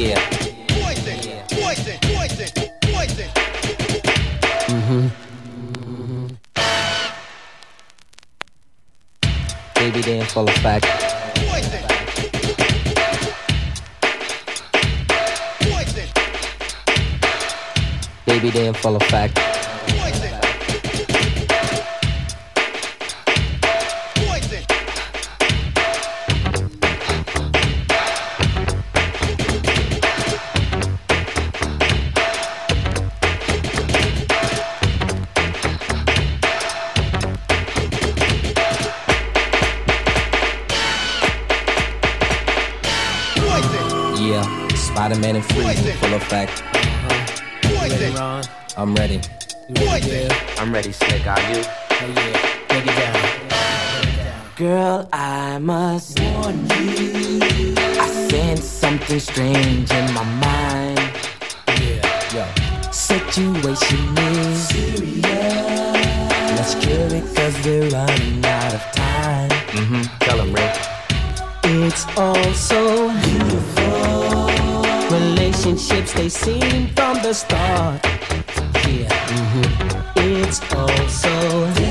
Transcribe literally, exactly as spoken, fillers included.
Yeah. Poison, poison, poison, poison. Mm-hmm. Baby, they in full effect. Poison. Poison. Baby, they in full effect. Poison. Poison. Yeah, Spider-Man and Free, full effect. Poison. I'm ready. Poison. I'm ready, Slick. Are you? Take it down. Girl, I must warn you. I sense something strange in my mind. Yeah. Yo. Situation is serious. Let's cure it cause we're running out of time. Mm-hmm. Tell him, Rick. It's all so beautiful. Relationships, they seem from the start. Yeah. Mm-hmm. It's all so